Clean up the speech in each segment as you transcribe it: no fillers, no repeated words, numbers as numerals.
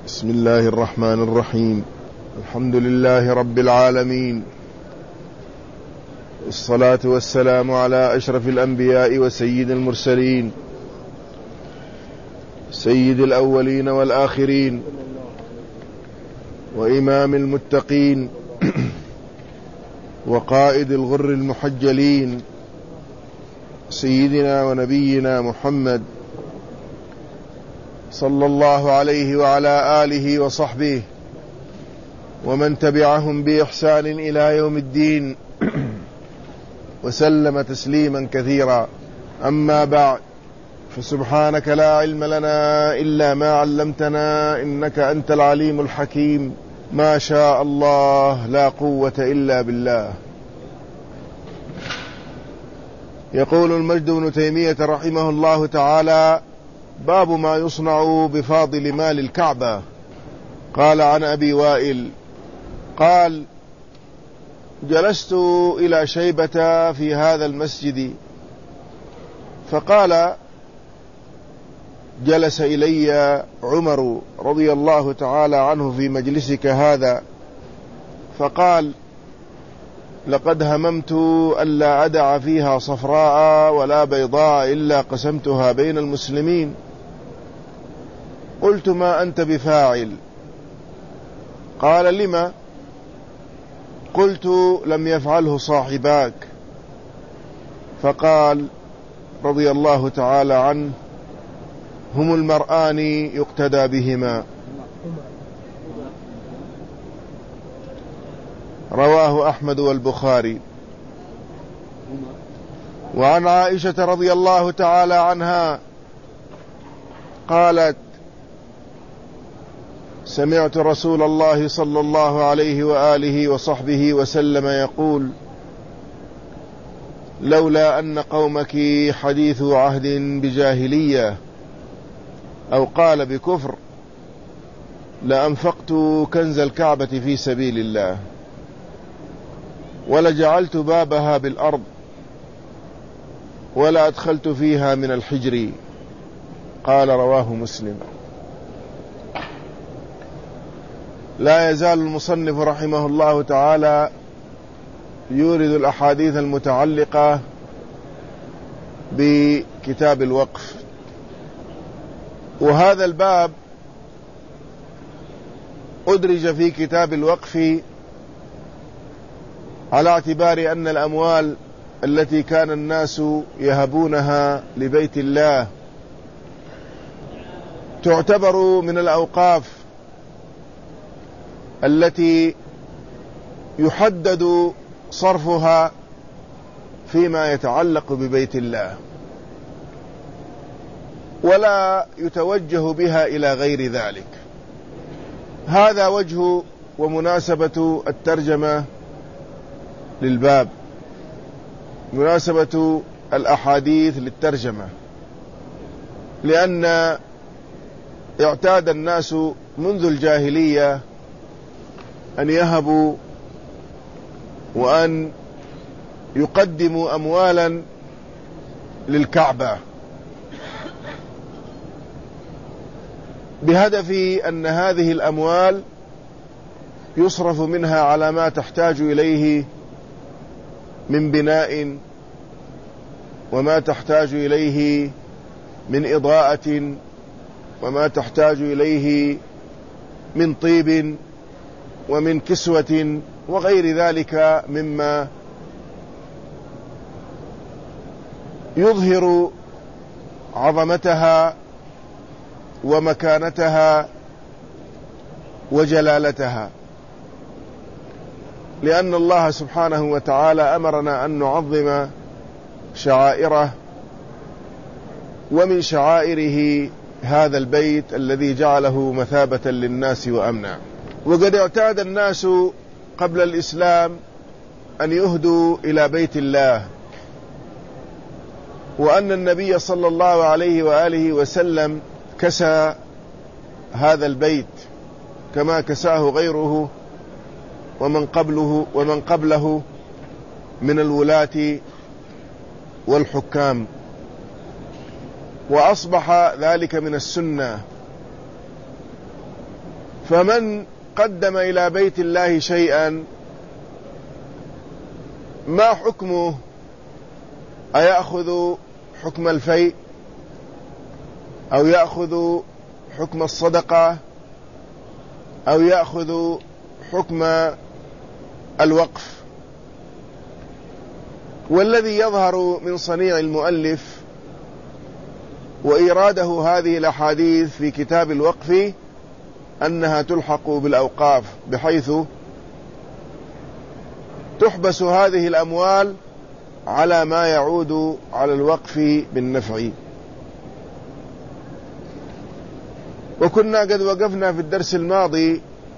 بسم الله الرحمن الرحيم. الحمد لله رب العالمين، والصلاة والسلام على أشرف الأنبياء وسيد المرسلين، سيد الأولين والآخرين، وإمام المتقين، وقائد الغر المحجلين، سيدنا ونبينا محمد صلى الله عليه وعلى آله وصحبه ومن تبعهم بإحسان إلى يوم الدين، وسلم تسليما كثيرا. أما بعد، فسبحانك لا علم لنا إلا ما علمتنا إنك أنت العليم الحكيم. ما شاء الله لا قوة إلا بالله. يقول المجد بن تيمية رحمه الله تعالى: باب ما يصنع بفاضل مال الكعبة. قال عن أبي وائل قال: جلست إلى شيبة في هذا المسجد، فقال: جلس إلي عمر رضي الله تعالى عنه في مجلسك هذا، فقال: لقد هممت ألا أدع فيها صفراء ولا بيضاء إلا قسمتها بين المسلمين. قلت: ما أنت بفاعل؟ قال: لما؟ قلت: لم يفعله صاحباك. فقال رضي الله تعالى عنه: هم المرآن يقتدى بهما. رواه أحمد والبخاري. وعن عائشة رضي الله تعالى عنها قالت: سمعت رسول الله صلى الله عليه وآله وصحبه وسلم يقول: لولا أن قومك حديث عهد بجاهلية، أو قال بكفر، لأنفقت كنز الكعبة في سبيل الله، ولجعلت بابها بالأرض، ولا أدخلت فيها من الحجر. قال: رواه مسلم. لا يزال المصنف رحمه الله تعالى يورد الأحاديث المتعلقة بكتاب الوقف. وهذا الباب أدرج في كتاب الوقف على اعتبار أن الأموال التي كان الناس يهبونها لبيت الله تعتبر من الأوقاف التي يحدد صرفها فيما يتعلق ببيت الله، ولا يتوجه بها إلى غير ذلك. هذا وجه ومناسبة الترجمة للباب، مناسبة الأحاديث للترجمة، لأن اعتاد الناس منذ الجاهلية أن يهبوا وأن يقدموا أموالا للكعبة بهدف أن هذه الأموال يصرف منها على ما تحتاج إليه من بناء، وما تحتاج إليه من إضاءة، وما تحتاج إليه من طيب ومن كسوة وغير ذلك مما يظهر عظمتها ومكانتها وجلالتها، لأن الله سبحانه وتعالى أمرنا أن نعظم شعائره، ومن شعائره هذا البيت الذي جعله مثابة للناس وأمنا. وقد اعتاد الناس قبل الإسلام أن يهدوا إلى بيت الله، وأن النبي صلى الله عليه وآله وسلم كسى هذا البيت كما كساه غيره ومن قبله من الولاة والحكام، وأصبح ذلك من السنة. فمن قدم إلى بيت الله شيئا ما حكمه؟ أيأخذ حكم الفيء أو يأخذ حكم الصدقة أو يأخذ حكم الوقف؟ والذي يظهر من صنيع المؤلف وإيراده هذه الأحاديث في كتاب الوقف أنها تلحق بالأوقاف، بحيث تحبس هذه الأموال على ما يعود على الوقف بالنفع. وكنا قد وقفنا في الدرس الماضي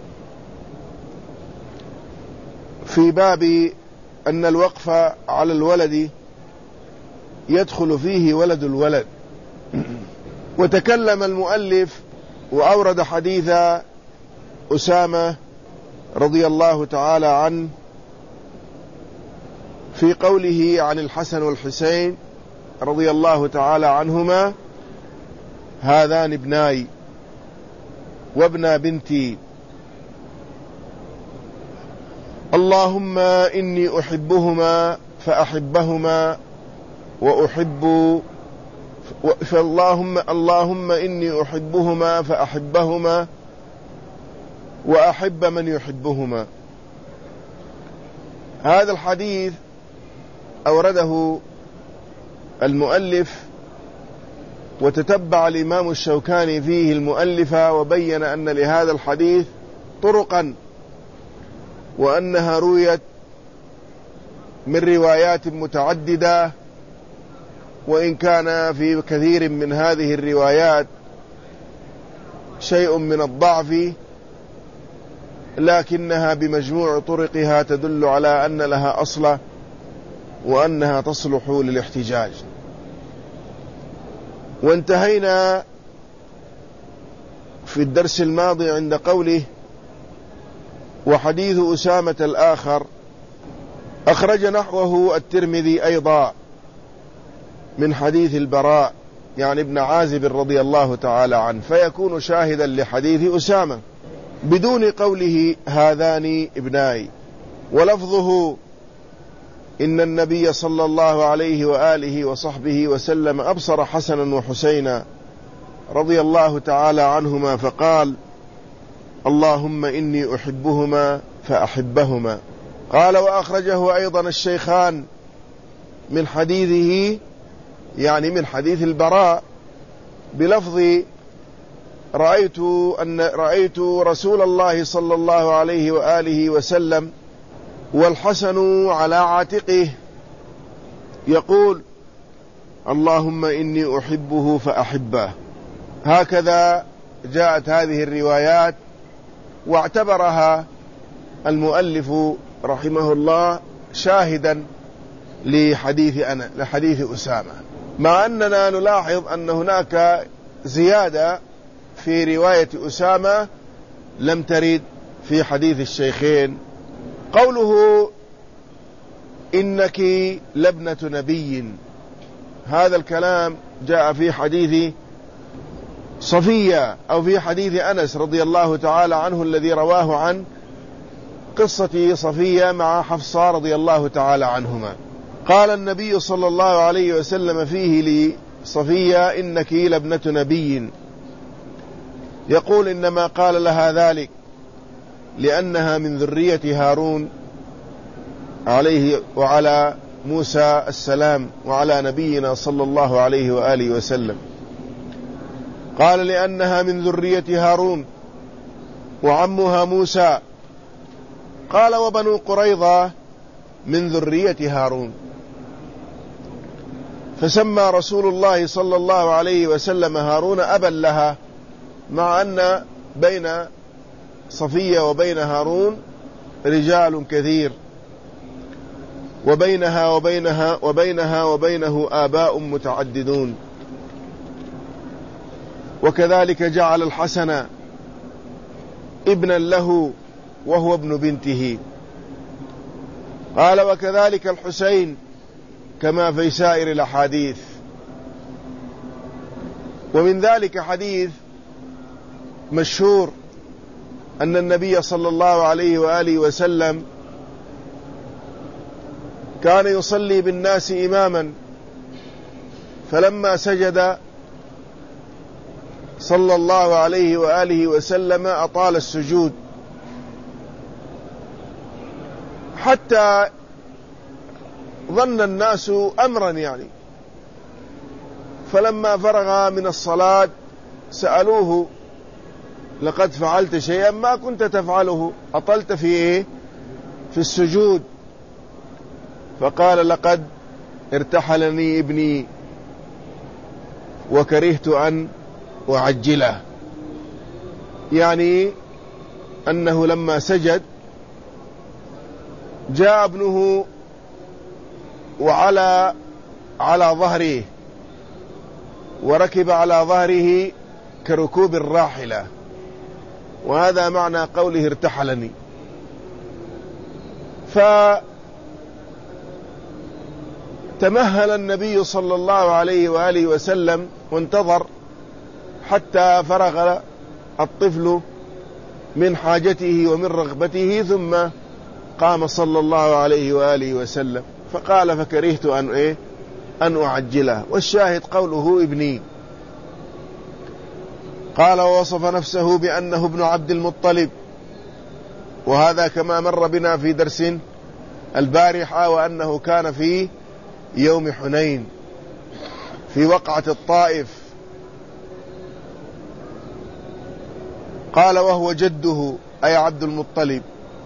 في باب أن الوقف على الولد يدخل فيه ولد الولد، وتكلم المؤلف وأورد حديث أسامة رضي الله تعالى عنه في قوله عن الحسن والحسين رضي الله تعالى عنهما: هذان ابناي وابن بنتي، اللهم إني أحبهما فأحبهما اللهم إني أحبهما فأحبهما وأحب من يحبهما. هذا الحديث أورده المؤلف، وتتبع الإمام الشوكاني فيه المؤلف وبين أن لهذا الحديث طرقا، وأنها رويت من روايات متعددة، وإن كان في كثير من هذه الروايات شيء من الضعف، لكنها بمجموع طرقها تدل على أن لها أصل وأنها تصلح للاحتجاج. وانتهينا في الدرس الماضي عند قوله: وحديث أسامة الآخر أخرج نحوه الترمذي أيضا من حديث البراء يعني ابن عازب رضي الله تعالى عنه، فيكون شاهدا لحديث أسامة بدون قوله هذان ابناي. ولفظه: إن النبي صلى الله عليه وآله وصحبه وسلم أبصر حسنا وحسينا رضي الله تعالى عنهما فقال: اللهم إني أحبهما فأحبهما. قال: وأخرجه أيضا الشيخان من حديثه يعني من حديث البراء بلفظ: رأيت رسول الله صلى الله عليه وآله وسلم والحسن على عاتقه يقول: اللهم إني أحبه فأحبه. هكذا جاءت هذه الروايات، واعتبرها المؤلف رحمه الله شاهدا لحديث أسامة، مع أننا نلاحظ أن هناك زيادة في رواية أسامة لم ترد في حديث الشيخين. قوله: إنك لابنة نبي، هذا الكلام جاء في حديث صفية أو في حديث أنس رضي الله تعالى عنه الذي رواه عن قصة صفية مع حفصة رضي الله تعالى عنهما. قال النبي صلى الله عليه وسلم فيه لصفية: إنك لابنة نبي. يقول: إنما قال لها ذلك لأنها من ذرية هارون عليه وعلى موسى السلام وعلى نبينا صلى الله عليه وآله وسلم. قال: لأنها من ذرية هارون وعمها موسى. قال: وبنو قريظة من ذرية هارون. فسمى رسول الله صلى الله عليه وسلم هارون أبا لها، مع أن بين صفية وبين هارون رجال كثير، وبينها وبينه آباء متعددون. وكذلك جعل الحسن ابنا له وهو ابن بنته. قال: وكذلك الحسين كما في سائر الأحاديث. ومن ذلك حديث مشهور أن النبي صلى الله عليه وآله وسلم كان يصلي بالناس إماما، فلما سجد صلى الله عليه وآله وسلم أطال السجود حتى ظن الناس أمرا يعني. فلما فرغ من الصلاة سألوه: لقد فعلت شيئا ما كنت تفعله، أطلت في إيه؟ في السجود. فقال: لقد ارتحلني ابني وكرهت أن أعجله، يعني أنه لما سجد جاء ابنه وعلى ظهره وركب على ظهره كركوب الراحلة، وهذا معنى قوله ارتحلني. فتمهل النبي صلى الله عليه وآله وسلم وانتظر حتى فرغ الطفل من حاجته ومن رغبته، ثم قام صلى الله عليه وآله وسلم فقال: فكرهت أن أعجله. والشاهد قوله ابني. قال: ووصف نفسه بأنه ابن عبد المطلب، وهذا كما مر بنا في درس البارحة، وأنه كان في يوم حنين في وقعة الطائف. قال: وهو جده أي عبد المطلب.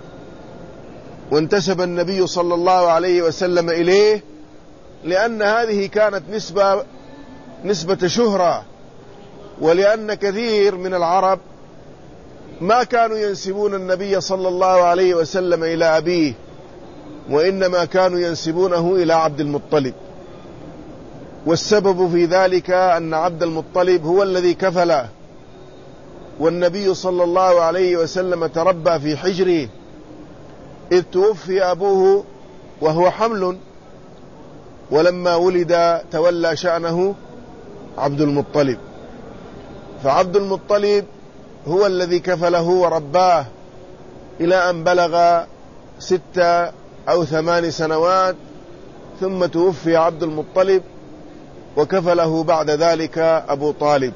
وانتسب النبي صلى الله عليه وسلم إليه لأن هذه كانت نسبة شهرة، ولأن كثير من العرب ما كانوا ينسبون النبي صلى الله عليه وسلم إلى أبيه، وإنما كانوا ينسبونه إلى عبد المطلب. والسبب في ذلك أن عبد المطلب هو الذي كفله، والنبي صلى الله عليه وسلم تربى في حجره إذ توفي أبوه وهو حمل، ولما ولد تولى شأنه عبد المطلب. فعبد المطلب هو الذي كفله ورباه إلى أن بلغ 6 أو 8 سنوات، ثم توفي عبد المطلب وكفله بعد ذلك أبو طالب،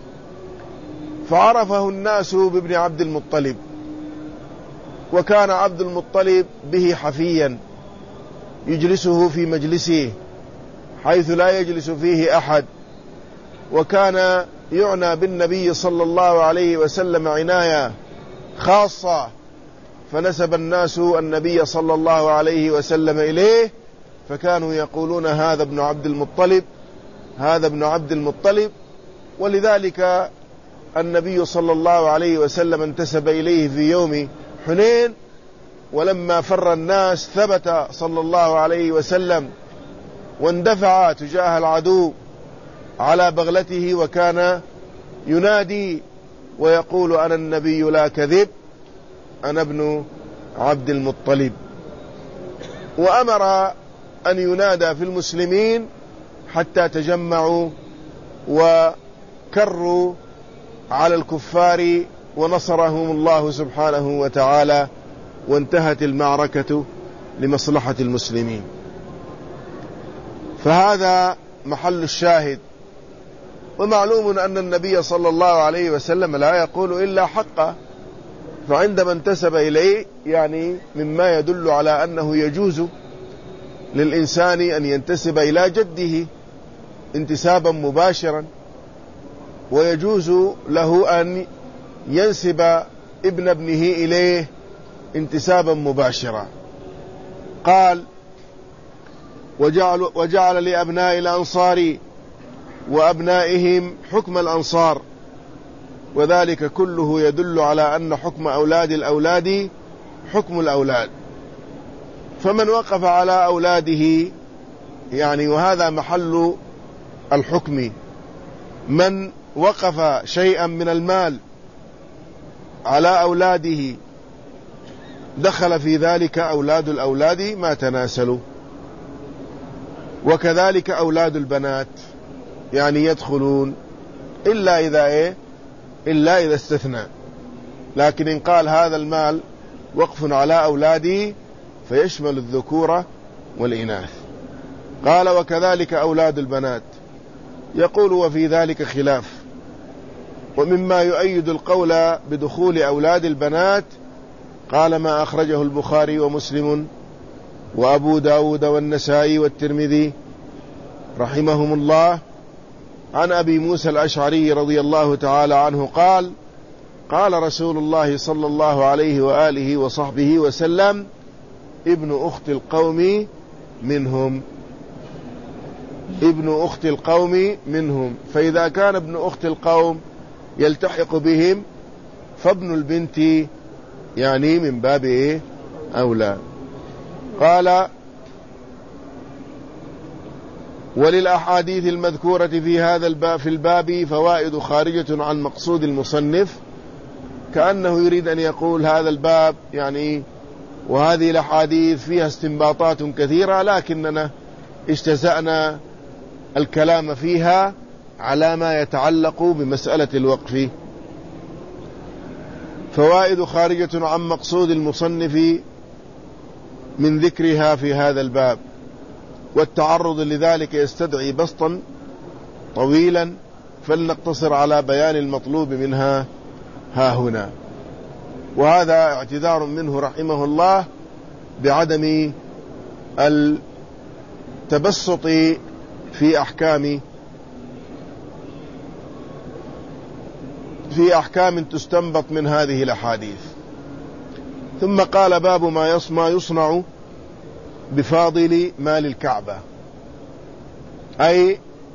فعرفه الناس بابن عبد المطلب. وكان عبد المطلب به حفيا يجلسه في مجلسه حيث لا يجلس فيه أحد، وكان يعنى بالنبي صلى الله عليه وسلم عناية خاصة، فنسب الناس النبي صلى الله عليه وسلم إليه، فكانوا يقولون: هذا ابن عبد المطلب، هذا ابن عبد المطلب. ولذلك النبي صلى الله عليه وسلم انتسب إليه في يوم حنين، ولما فر الناس ثبت صلى الله عليه وسلم واندفع تجاه العدو على بغلته، وكان ينادي ويقول: أنا النبي لا كذب، أنا ابن عبد المطلب. وأمر أن ينادى في المسلمين حتى تجمعوا وكروا على الكفار، ونصرهم الله سبحانه وتعالى، وانتهت المعركة لمصلحة المسلمين. فهذا محل الشاهد. ومعلوم أن النبي صلى الله عليه وسلم لا يقول إلا حقا، فعندما انتسب إليه يعني مما يدل على أنه يجوز للإنسان أن ينتسب إلى جده انتسابا مباشرا، ويجوز له أن ينسب ابن ابنه إليه انتسابا مباشرا. قال: وجعل لأبناء الأنصار وأبنائهم حكم الأنصار، وذلك كله يدل على أن حكم أولاد الأولاد حكم الأولاد. فمن وقف على أولاده يعني، وهذا محل الحكم، من وقف شيئا من المال على أولاده دخل في ذلك أولاد الأولاد ما تناسلوا، وكذلك أولاد البنات يعني يدخلون إلا إذا استثنى. لكن إن قال هذا المال وقف على أولادي فيشمل الذكورة والإناث. قال وكذلك أولاد البنات. يقول وفي ذلك خلاف. ومما يؤيد القول بدخول أولاد البنات قال ما أخرجه البخاري ومسلم وأبو داود والنسائي والترمذي رحمهم الله عن أبي موسى الأشعري رضي الله تعالى عنه قال قال رسول الله صلى الله عليه وآله وصحبه وسلم ابن أخت القوم منهم. ابن أخت القوم منهم. فإذا كان ابن أخت القوم يلتحق بهم فابن البنت يعني من باب أولى. قال وللأحاديث المذكورة في هذا الباب في الباب فوائد خارجة عن مقصود المصنف، كأنه يريد أن يقول هذا الباب يعني وهذه الأحاديث فيها استنباطات كثيرة، لكننا اجتزأنا الكلام فيها على ما يتعلق بمسألة الوقف. فوائد خارجة عن مقصود المصنف من ذكرها في هذا الباب، والتعرض لذلك يستدعي بسطا طويلا، فلنقتصر على بيان المطلوب منها ها هنا. وهذا اعتذار منه رحمه الله بعدم التبسط في أحكام تستنبط من هذه الأحاديث. ثم قال باب ما يصنع بفاضل مال الكعبة، أي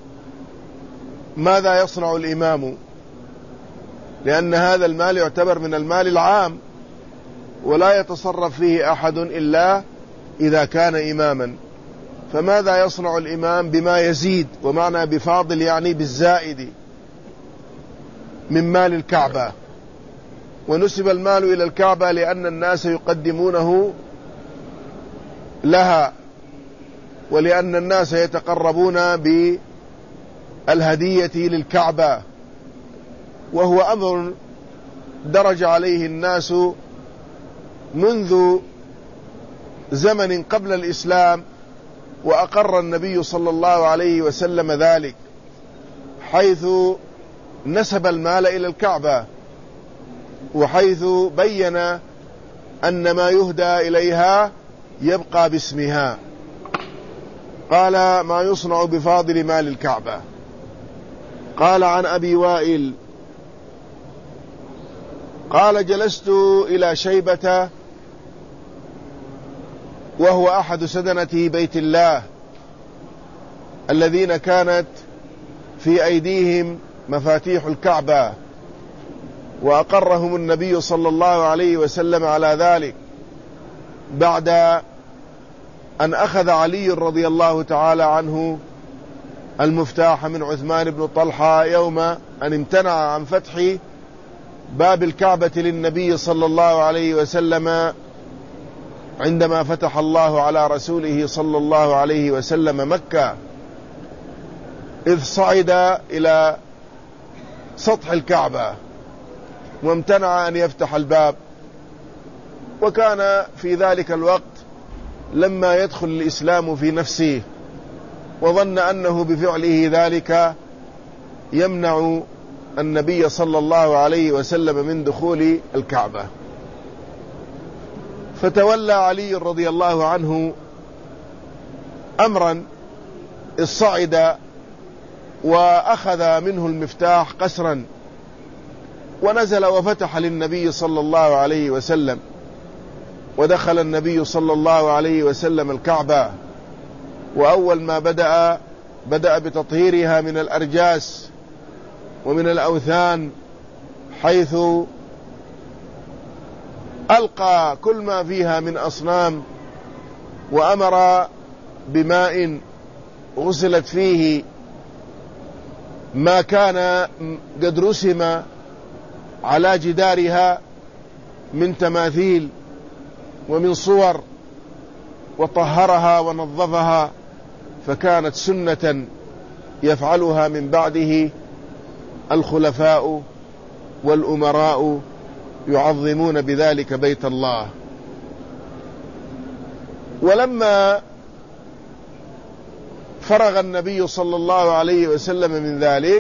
ماذا يصنع الإمام، لأن هذا المال يعتبر من المال العام ولا يتصرف فيه أحد إلا إذا كان إماما. فماذا يصنع الإمام بما يزيد، ومعنى بفاضل يعني بالزائد من مال الكعبة. ونسب المال إلى الكعبة لأن الناس يقدمونه لها، ولأن الناس يتقربون بالهدية للكعبة، وهو أمر درج عليه الناس منذ زمن قبل الإسلام، وأقر النبي صلى الله عليه وسلم ذلك، حيث نسب المال إلى الكعبة، وحيث بين أن ما يهدى إليها يبقى باسمها. قال ما يصنع بفاضل مال الكعبة. قال عن أبي وائل قال جلست إلى شيبة وهو أحد سدنة بيت الله الذين كانت في أيديهم مفاتيح الكعبة، وأقرهم النبي صلى الله عليه وسلم على ذلك بعد أن أخذ علي رضي الله تعالى عنه المفتاح من عثمان بن طلحة يوم أن امتنع عن فتح باب الكعبة للنبي صلى الله عليه وسلم عندما فتح الله على رسوله صلى الله عليه وسلم مكة، إذ صعد إلى سطح الكعبة وامتنع أن يفتح الباب. وكان في ذلك الوقت لما يدخل الإسلام في نفسه، وظن أنه بفعله ذلك يمنع النبي صلى الله عليه وسلم من دخول الكعبة. فتولى علي رضي الله عنه أمرا، الصعد وأخذ منه المفتاح قسرا، ونزل وفتح للنبي صلى الله عليه وسلم، ودخل النبي صلى الله عليه وسلم الكعبة. وأول ما بدأ بتطهيرها من الأرجاس ومن الأوثان، حيث ألقى كل ما فيها من أصنام، وأمر بماء غسلت فيه ما كان قد رسم على جدارها من تماثيل ومن صور، وطهرها ونظفها، فكانت سنة يفعلها من بعده الخلفاء والأمراء يعظمون بذلك بيت الله. ولما فرغ النبي صلى الله عليه وسلم من ذلك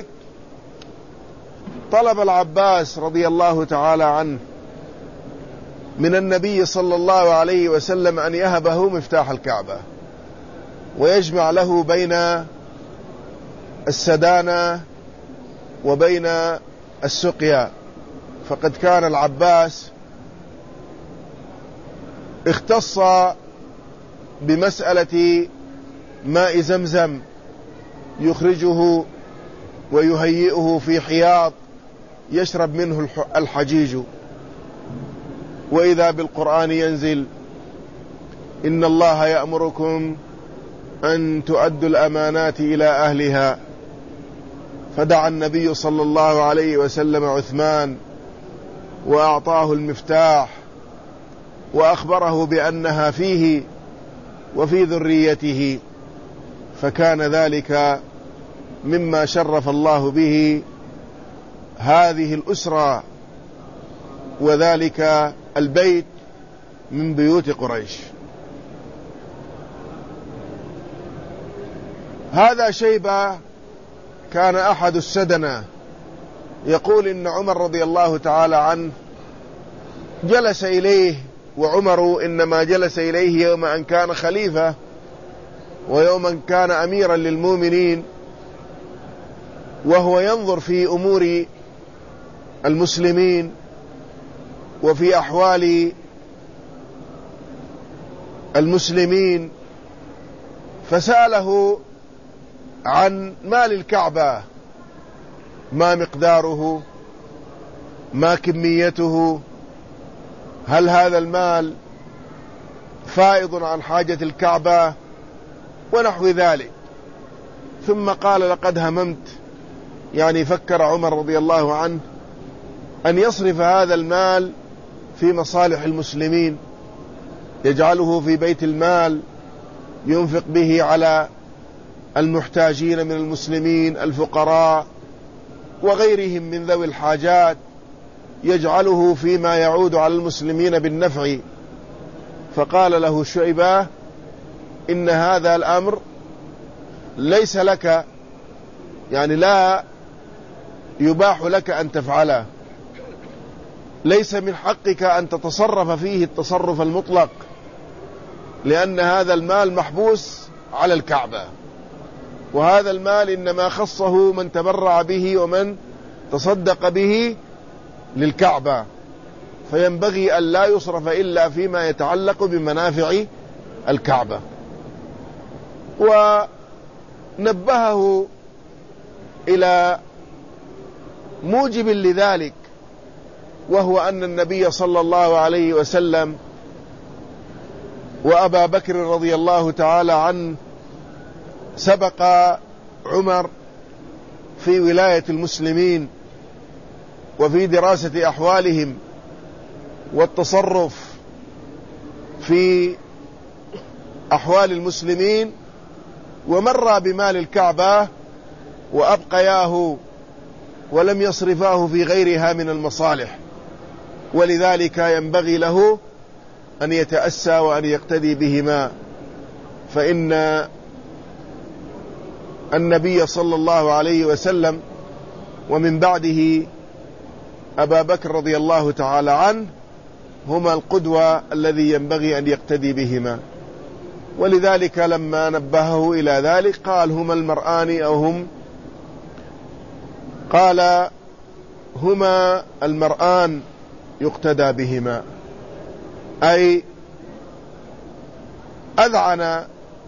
طلب العباس رضي الله تعالى عنه من النبي صلى الله عليه وسلم أن يهبه مفتاح الكعبة ويجمع له بين السدانة وبين السقيا، فقد كان العباس اختص بمسألة ماء زمزم يخرجه ويهيئه في حياض يشرب منه الحجيج. وإذا بالقرآن ينزل: إن الله يأمركم أن تؤدوا الأمانات إلى أهلها. فدعا النبي صلى الله عليه وسلم عثمان وأعطاه المفتاح وأخبره بأنها فيه وفي ذريته، فكان ذلك مما شرف الله به هذه الأسرة وذلك البيت من بيوت قريش. هذا شيبة كان أحد السدنة، يقول إن عمر رضي الله تعالى عنه جلس إليه، وعمر إنما جلس إليه يوم أن كان خليفة ويوم أن كان أميرا للمؤمنين، وهو ينظر في أمور المسلمين وفي أحوال المسلمين، فسأله عن مال الكعبة: ما مقداره، ما كميته، هل هذا المال فائض عن حاجة الكعبة، ونحو ذلك. ثم قال: لقد هممت، يعني فكر عمر رضي الله عنه أن يصرف هذا المال في مصالح المسلمين، يجعله في بيت المال ينفق به على المحتاجين من المسلمين الفقراء وغيرهم من ذوي الحاجات، يجعله فيما يعود على المسلمين بالنفع. فقال له شعبة: إن هذا الأمر ليس لك، يعني لا يباح لك أن تفعله، ليس من حقك أن تتصرف فيه التصرف المطلق، لأن هذا المال محبوس على الكعبة، وهذا المال إنما خصه من تبرع به ومن تصدق به للكعبة، فينبغي أن لا يصرف إلا فيما يتعلق بمنافع الكعبة. ونبهه إلى موجب لذلك، وهو أن النبي صلى الله عليه وسلم وأبا بكر رضي الله تعالى عنه سبق عمر في ولاية المسلمين وفي دراسة أحوالهم والتصرف في أحوال المسلمين، ومر بمال الكعبة وأبقياه ولم يصرفاه في غيرها من المصالح، ولذلك ينبغي له أن يتأسى وأن يقتدي بهما، فإن النبي صلى الله عليه وسلم ومن بعده أبا بكر رضي الله تعالى عنه هما القدوة الذي ينبغي أن يقتدي بهما. ولذلك لما نبهه إلى ذلك قال: هما المرآن، أو هم، قال: هما المرآن يقتدى بهما، أي أذعن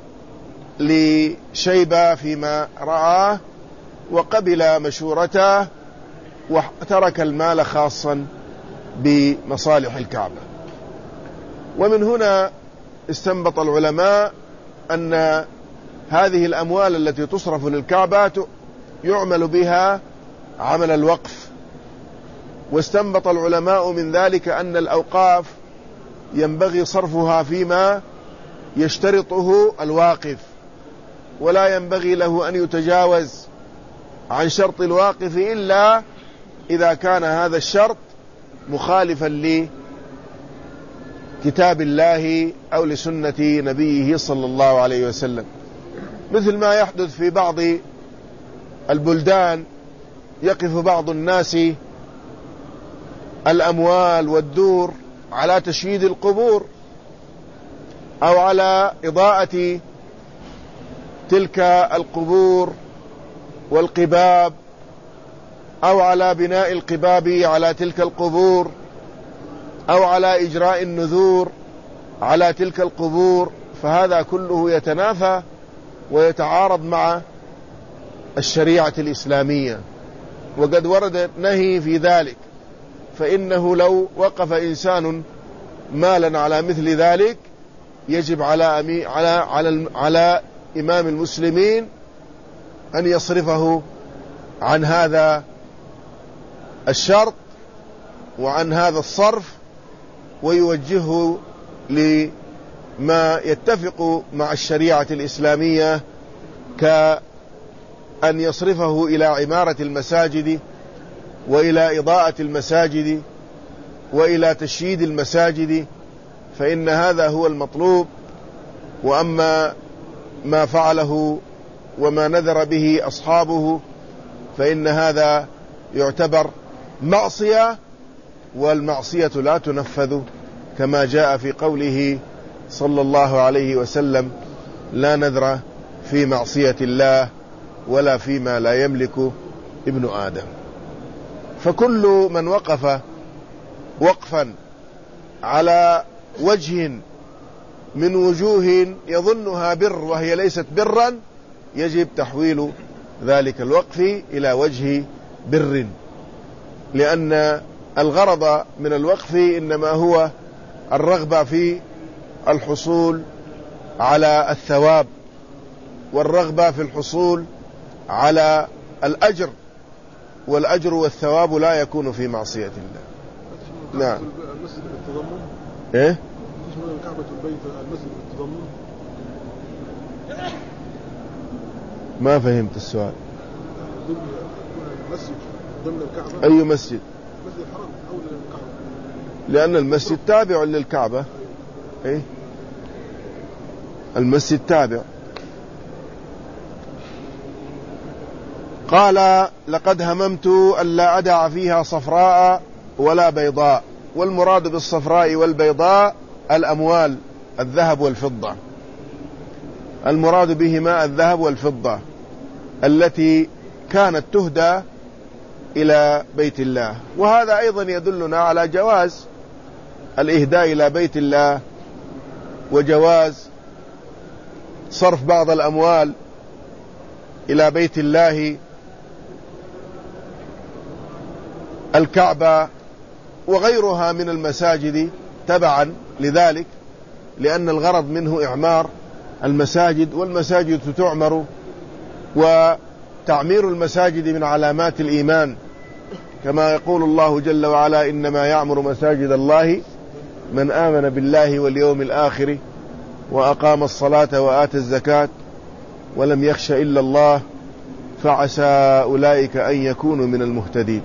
لشيبة فيما رآه وقبل مشورته وترك المال خاصا بمصالح الكعبة. ومن هنا استنبط العلماء أن هذه الأموال التي تصرف للكعبة يعمل بها عمل الوقف. واستنبط العلماء من ذلك أن الأوقاف ينبغي صرفها فيما يشترطه الواقف، ولا ينبغي له أن يتجاوز عن شرط الواقف إلا إذا كان هذا الشرط مخالفا لكتاب الله أو لسنة نبيه صلى الله عليه وسلم، مثل ما يحدث في بعض البلدان. يقف بعض الناس الأموال والدور على تشييد القبور أو على إضاءة تلك القبور والقباب، أو على بناء القباب على تلك القبور، أو على إجراء النذور على تلك القبور. فهذا كله يتنافى ويتعارض مع الشريعة الإسلامية، وقد ورد نهي في ذلك. فإنه لو وقف إنسان مالا على مثل ذلك يجب على إمام المسلمين أن يصرفه عن هذا الشرط وعن هذا الصرف، ويوجهه لما يتفق مع الشريعة الإسلامية، كأن يصرفه إلى عمارة المساجد وإلى إضاءة المساجد وإلى تشييد المساجد، فإن هذا هو المطلوب. وأما ما فعله وما نذر به أصحابه فإن هذا يعتبر معصية، والمعصية لا تنفذ، كما جاء في قوله صلى الله عليه وسلم: لا نذر في معصية الله ولا فيما لا يملك ابن آدم. فكل من وقف وقفا على وجه من وجوه يظنها بر وهي ليست برا يجب تحويل ذلك الوقف إلى وجه بر، لأن الغرض من الوقف إنما هو الرغبة في الحصول على الثواب، والرغبة في الحصول على الأجر، والأجر والثواب لا يكون في معصية الله. نعم. المسجد بالتضمن؟ إيه؟ تشمل كعبة البيت المسجد بالتضمن؟ ما فهمت السؤال. المسجد ضمن الكعبة؟ أي مسجد؟ المسجد الحرام أو الكعبة؟ لأن المسجد تابع للكعبة. إيه؟ المسجد تابع. قال: لقد هممت ألا أدع فيها صفراء ولا بيضاء. والمراد بالصفراء والبيضاء الأموال، الذهب والفضة. المراد بهما الذهب والفضة التي كانت تهدى إلى بيت الله. وهذا أيضا يدلنا على جواز الإهداء إلى بيت الله، وجواز صرف بعض الأموال إلى بيت الله، الكعبة وغيرها من المساجد تبعا لذلك، لأن الغرض منه إعمار المساجد، والمساجد تعمر، وتعمير المساجد من علامات الإيمان، كما يقول الله جل وعلا: إنما يعمر مساجد الله من آمن بالله واليوم الآخر وأقام الصلاة وآتى الزكاة ولم يخش إلا الله فعسى أولئك أن يكونوا من المهتدين.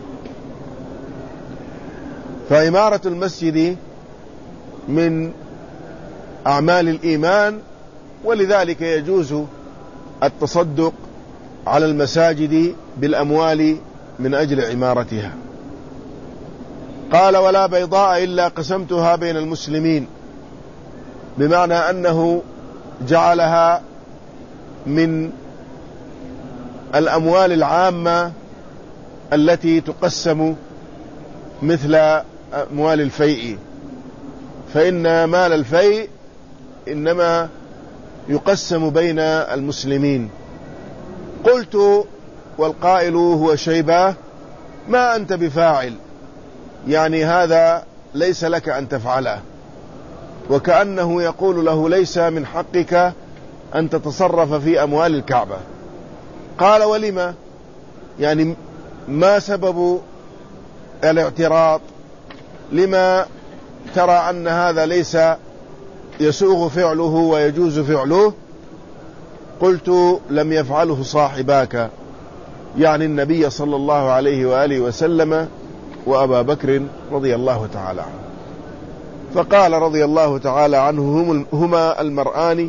فعمارة المسجد من أعمال الإيمان، ولذلك يجوز التصدق على المساجد بالأموال من أجل عمارتها. قال: ولا بيضاء إلا قسمتها بين المسلمين، بمعنى أنه جعلها من الأموال العامة التي تقسم مثل أموال الفيء، فإن مال الفيء إنما يقسم بين المسلمين. قلت: والقائل هو شيبة: ما أنت بفاعل، يعني هذا ليس لك أن تفعله، وكأنه يقول له: ليس من حقك أن تتصرف في أموال الكعبة. قال: ولما؟ يعني ما سبب الاعتراض؟ لما ترى أن هذا ليس يسوغ فعله ويجوز فعله؟ قلت: لم يفعله صاحباك، يعني النبي صلى الله عليه وآله وسلم وأبا بكر رضي الله تعالى عنه. فقال رضي الله تعالى عنه هما المرآن،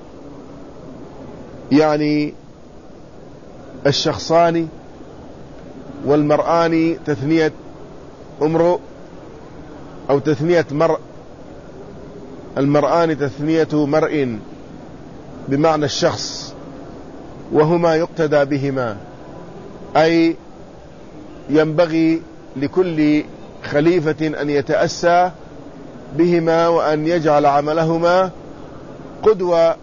يعني الشخصان، والمرآن تثنية امرؤ أو تثنية مرء، المرآن تثنية مرء بمعنى الشخص، وهما يقتدى بهما، أي ينبغي لكل خليفة أن يتأسى بهما وأن يجعل عملهما قدوة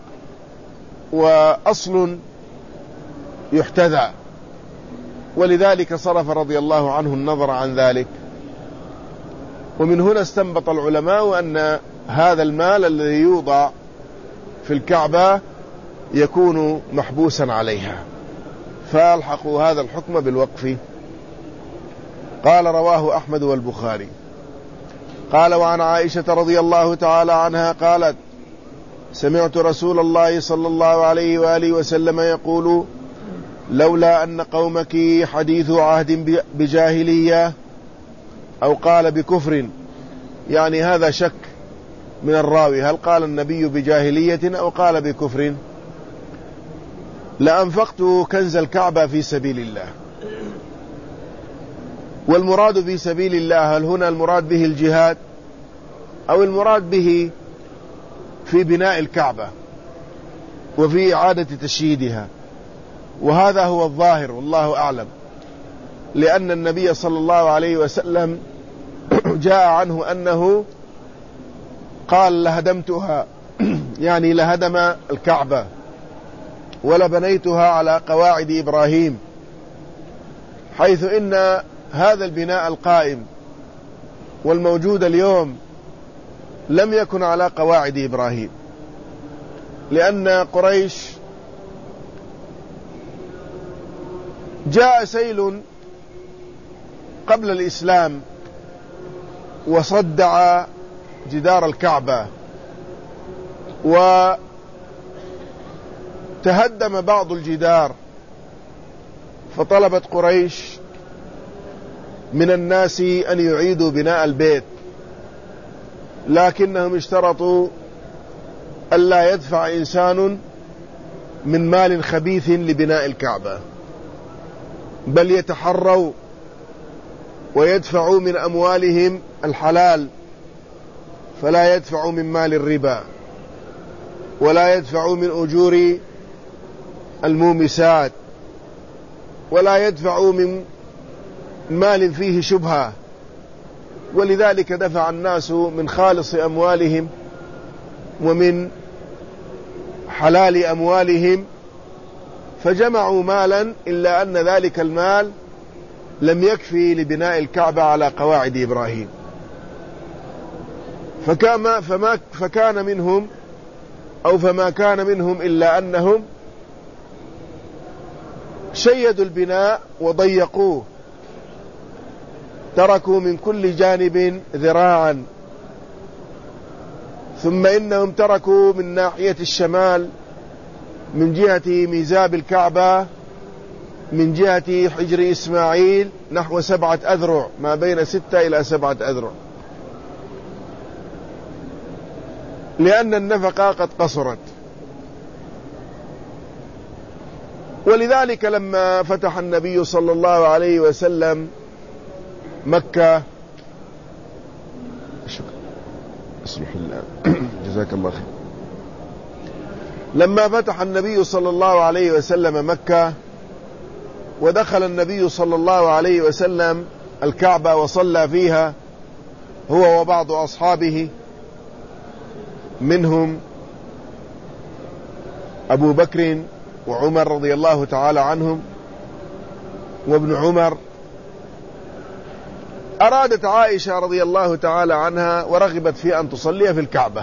وأصل يحتذى. ولذلك صرف رضي الله عنه النظر عن ذلك. ومن هنا استنبط العلماء أن هذا المال الذي يوضع في الكعبة يكون محبوسا عليها، فالحقوا هذا الحكم بالوقف. قال رواه أحمد والبخاري. قال وعن عائشة رضي الله تعالى عنها قالت سمعت رسول الله صلى الله عليه وآله وسلم يقول لولا أن قومك حديث عهد بجاهلية، أو قال بكفر، يعني هذا شك من الراوي هل قال النبي بجاهلية أو قال بكفر، لأنفقت كنز الكعبة في سبيل الله. والمراد في سبيل الله هل هنا المراد به الجهاد أو المراد به في بناء الكعبة وفي إعادة تشييدها؟ وهذا هو الظاهر والله أعلم، لأن النبي صلى الله عليه وسلم جاء عنه أنه قال لهدمتها، يعني لهدم الكعبة ولبنيتها على قواعد إبراهيم، حيث إن هذا البناء القائم والموجود اليوم لم يكن على قواعد إبراهيم، لأن قريش جاء سيل قبل الإسلام وصدع جدار الكعبة، وتهدم بعض الجدار، فطلبت قريش من الناس أن يعيدوا بناء البيت، لكنهم اشترطوا ألا يدفع إنسان من مال خبيث لبناء الكعبة، بل يتحروا ويدفعوا من أموالهم الحلال، فلا يدفعوا من مال الربا، ولا يدفعوا من أجور المومسات، ولا يدفعوا من مال فيه شبهة. ولذلك دفع الناس من خالص أموالهم ومن حلال أموالهم، فجمعوا مالا، إلا أن ذلك المال لم يكفي لبناء الكعبة على قواعد إبراهيم، فما كان منهم إلا أنهم شيدوا البناء وضيقوه، تركوا من كل جانب ذراعا، ثم إنهم تركوا من ناحية الشمال من جهة ميزاب الكعبة من جهة حجر إسماعيل نحو 7 أذرع، ما بين 6 إلى 7 أذرع، لأن النفقة قد قصرت. ولذلك لما فتح النبي صلى الله عليه وسلم مكة، جزاك الله خير، لما فتح النبي صلى الله عليه وسلم مكة ودخل النبي صلى الله عليه وسلم الكعبة وصلى فيها هو وبعض أصحابه، منهم أبو بكر وعمر رضي الله تعالى عنهم وابن عمر، أرادت عائشة رضي الله تعالى عنها ورغبت في أن تصلي في الكعبة،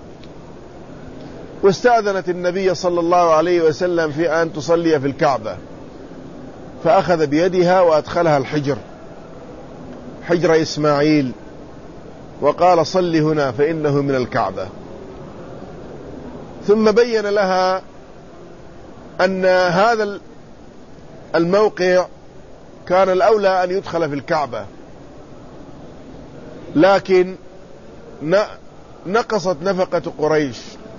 واستأذنت النبي صلى الله عليه وسلم في أن تصلي في الكعبة، فأخذ بيدها وأدخلها الحجر، حجر إسماعيل، وقال صل هنا فإنه من الكعبة. ثم بين لها أن هذا الموقع كان الأولى أن يدخل في الكعبة، لكن نقصت نفقة قريش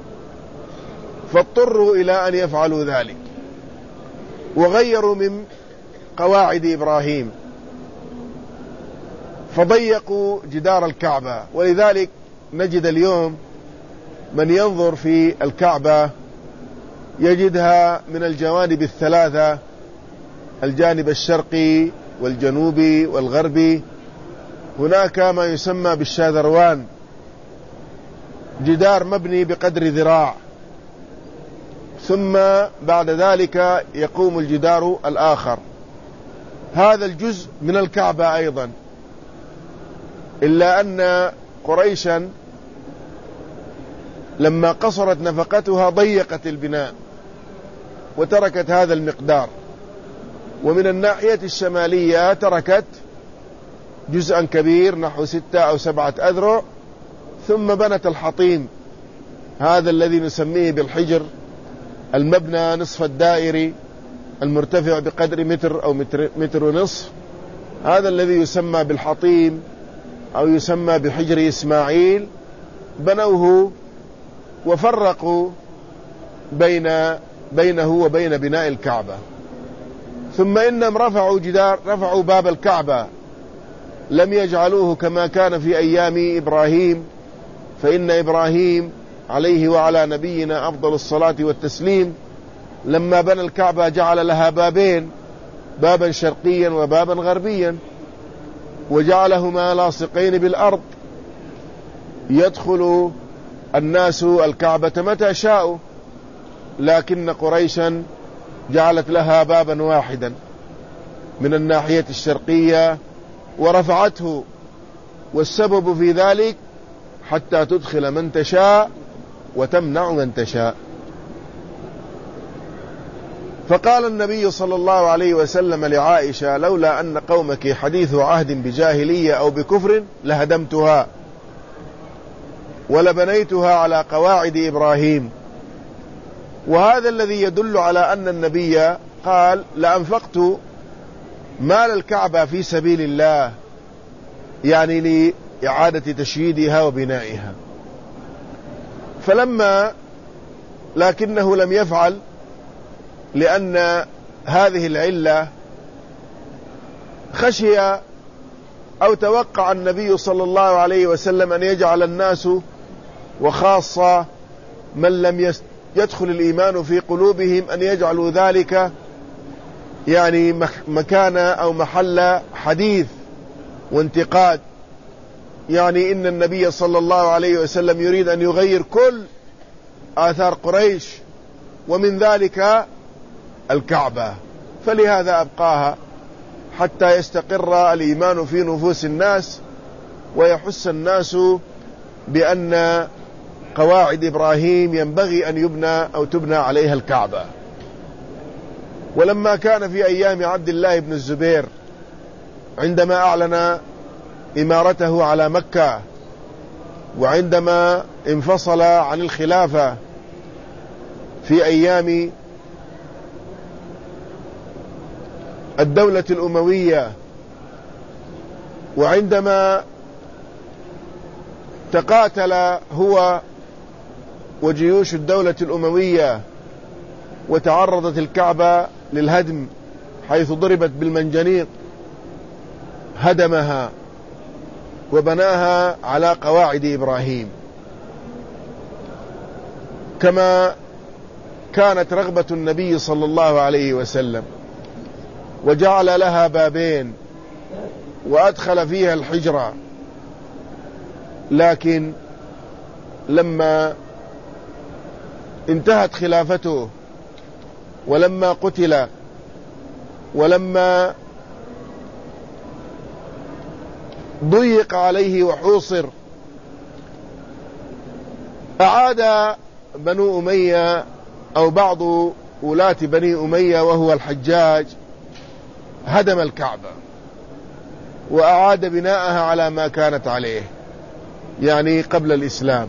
فاضطروا إلى أن يفعلوا ذلك، وغيروا من قواعد إبراهيم فضيقوا جدار الكعبة. ولذلك نجد اليوم من ينظر في الكعبة يجدها من الجوانب الثلاثة، الجانب الشرقي والجنوبي والغربي، هناك ما يسمى بالشاذروان، جدار مبني بقدر ذراع، ثم بعد ذلك يقوم الجدار الآخر. هذا الجزء من الكعبة أيضا، إلا أن قريشا لما قصرت نفقتها ضيقت البناء وتركت هذا المقدار، ومن الناحية الشمالية تركت جزءا كبير نحو 6 أو 7 أذرع، ثم بنت الحطيم، هذا الذي نسميه بالحجر، المبنى نصف الدائري المرتفع بقدر متر أو متر ونصف، هذا الذي يسمى بالحطيم أو يسمى بحجر إسماعيل، بنوه وفرقوا بينه وبين بناء الكعبة. ثم إنهم رفعوا باب الكعبة، لم يجعلوه كما كان في أيام إبراهيم، فإن إبراهيم عليه وعلى نبينا أفضل الصلاة والتسليم لما بنى الكعبة جعل لها بابين، بابا شرقيا وبابا غربيا، وجعلهما لاصقين بالأرض، يدخل الناس الكعبة متى شاءوا، لكن قريشا جعلت لها بابا واحدا من الناحية الشرقية ورفعته، والسبب في ذلك حتى تدخل من تشاء وتمنع من تشاء. فقال النبي صلى الله عليه وسلم لعائشة: لولا أن قومك حديث عهد بجاهلية أو بكفر لهدمتها ولبنيتها على قواعد إبراهيم. وهذا الذي يدل على أن النبي قال: لأنفقت مال الكعبة في سبيل الله، يعني لإعادة تشييدها وبنائها. لكنه لم يفعل، لأن هذه العلة خشي أو توقع النبي صلى الله عليه وسلم أن يجعل الناس وخاصة من لم يدخل الإيمان في قلوبهم أن يجعلوا ذلك يعني مكان أو محل حديث وانتقاد، يعني إن النبي صلى الله عليه وسلم يريد أن يغير كل آثار قريش، ومن ذلك الكعبة، فلهذا أبقاها حتى يستقر الإيمان في نفوس الناس ويحس الناس بأن قواعد إبراهيم ينبغي أن يبنى أو تبنى عليها الكعبة. ولما كان في أيام عبد الله بن الزبير عندما أعلن إمارته على مكة، وعندما انفصل عن الخلافة في أيام الدولة الأموية، وعندما تقاتل هو وجيوش الدولة الأموية وتعرضت الكعبة للهدم حيث ضربت بالمنجنيق، هدمها وبناها على قواعد إبراهيم، كما كانت رغبة النبي صلى الله عليه وسلم، وجعل لها بابين وأدخل فيها الحجرة. لكن لما انتهت خلافته ولما قتل ولما ضيق عليه وحوصر، أعاد بنو أمية أو بعض ولاة بني أمية وهو الحجاج هدم الكعبة وأعاد بناءها على ما كانت عليه، يعني قبل الإسلام،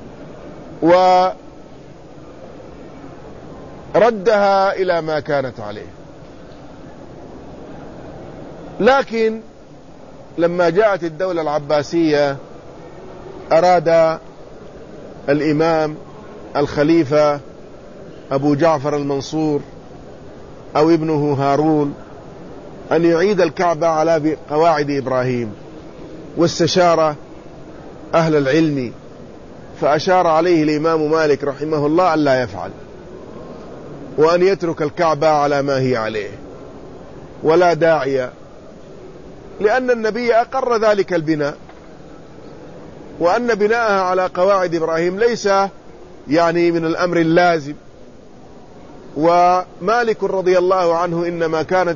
وردها إلى ما كانت عليه. لكن لما جاءت الدولة العباسية أراد الإمام الخليفة أبو جعفر المنصور أو ابنه هارون أن يعيد الكعبة على قواعد إبراهيم، واستشار أهل العلم، فأشار عليه الإمام مالك رحمه الله أن لا يفعل، وأن يترك الكعبة على ما هي عليه، ولا داعي، لأن النبي أقر ذلك البناء، وأن بناءها على قواعد إبراهيم ليس يعني من الأمر اللازم. ومالك رضي الله عنه إنما كانت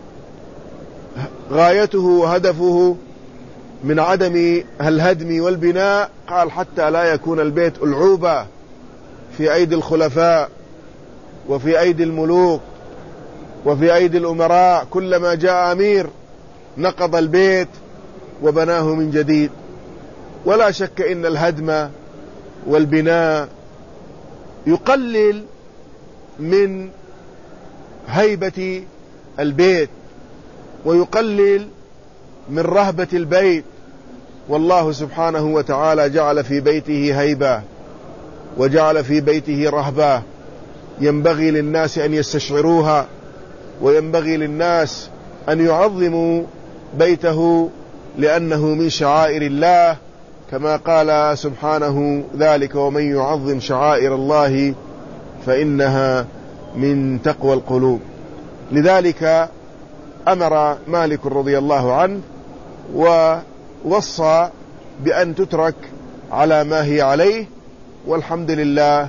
غايته وهدفه من عدم الهدم والبناء، قال حتى لا يكون البيت ألعوبة في أيدي الخلفاء وفي أيدي الملوك وفي أيدي الأمراء، كلما جاء أمير نقض البيت وبناه من جديد. ولا شك إن الهدم والبناء يقلل من هيبة البيت ويقلل من رهبة البيت، والله سبحانه وتعالى جعل في بيته هيبة وجعل في بيته رهبة ينبغي للناس أن يستشعروها، وينبغي للناس أن يعظموا بيته لأنه من شعائر الله، كما قال سبحانه ذلك: ومن يعظم شعائر الله فإنها من تقوى القلوب. لذلك أمر مالك رضي الله عنه ووصى بأن تترك على ما هي عليه، والحمد لله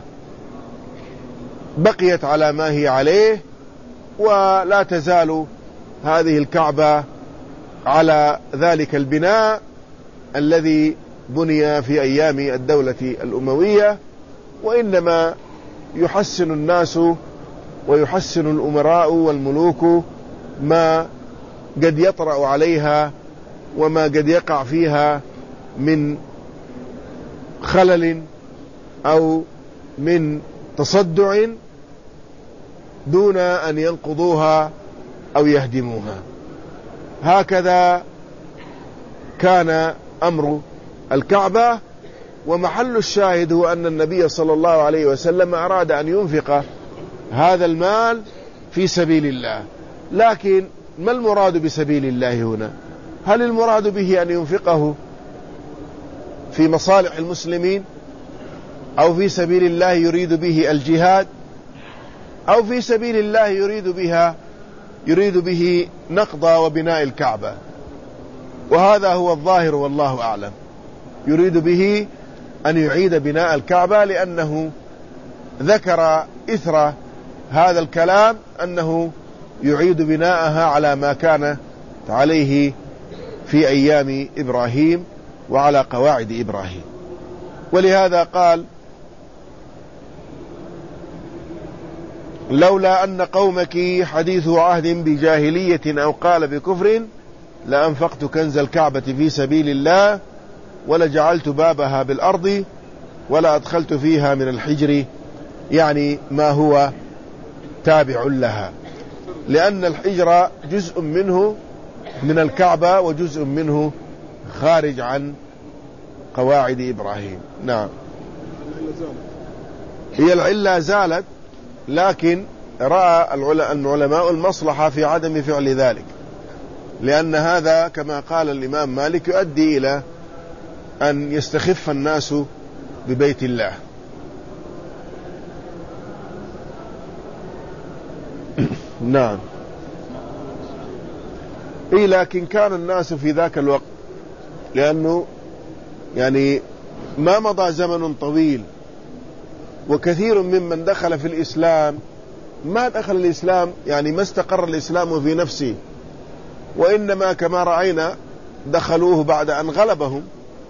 بقيت على ما هي عليه، ولا تزال هذه الكعبة على ذلك البناء الذي بني في أيام الدولة الأموية. وإنما يحسن الناس ويحسن الأمراء والملوك ما قد يطرأ عليها وما قد يقع فيها من خلل أو من تصدع دون أن ينقضوها أو يهدموها. هكذا كان أمر الكعبة. ومحل الشاهد هو أن النبي صلى الله عليه وسلم أراد أن ينفق هذا المال في سبيل الله. لكن ما المراد بسبيل الله هنا؟ هل المراد به أن ينفقه في مصالح المسلمين، أو في سبيل الله يريد به الجهاد، أو في سبيل الله يريد به نقض وبناء الكعبة؟ وهذا هو الظاهر والله أعلم. يريد به أن يعيد بناء الكعبة، لأنه ذكر إثر هذا الكلام أنه يعيد بناءها على ما كان عليه في أيام إبراهيم وعلى قواعد إبراهيم. ولهذا قال: لولا أن قومك حديث عهد بجاهلية أو قال بكفر لأنفقت كنز الكعبة في سبيل الله ولجعلت بابها بالأرض ولا أدخلت فيها من الحجر، يعني ما هو تابع لها، لأن الحجر جزء منه من الكعبة وجزء منه خارج عن قواعد إبراهيم. نعم، هي العلة زالت، لكن رأى العلماء المصلحة في عدم فعل ذلك، لأن هذا كما قال الإمام مالك يؤدي إلى أن يستخف الناس ببيت الله. نعم، لكن كان الناس في ذاك الوقت، لأنه يعني ما مضى زمن طويل، وكثير ممن دخل في الإسلام ما دخل الإسلام، يعني ما استقر الإسلام في نفسه، وإنما كما رأينا دخلوه بعد أن غلبهم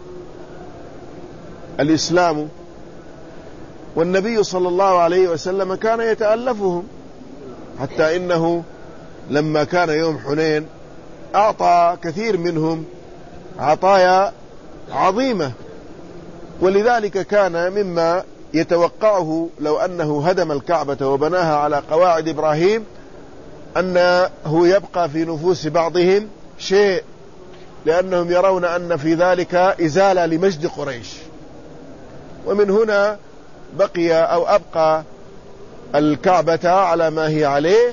الإسلام. والنبي صلى الله عليه وسلم كان يتألفهم، حتى إنه لما كان يوم حنين أعطى كثير منهم عطايا عظيمة. ولذلك كان مما يتوقعه لو أنه هدم الكعبة وبناها على قواعد إبراهيم أنه يبقى في نفوس بعضهم شيء لأنهم يرون أن في ذلك إزالة لمجد قريش. ومن هنا بقي أو أبقى الكعبة على ما هي عليه،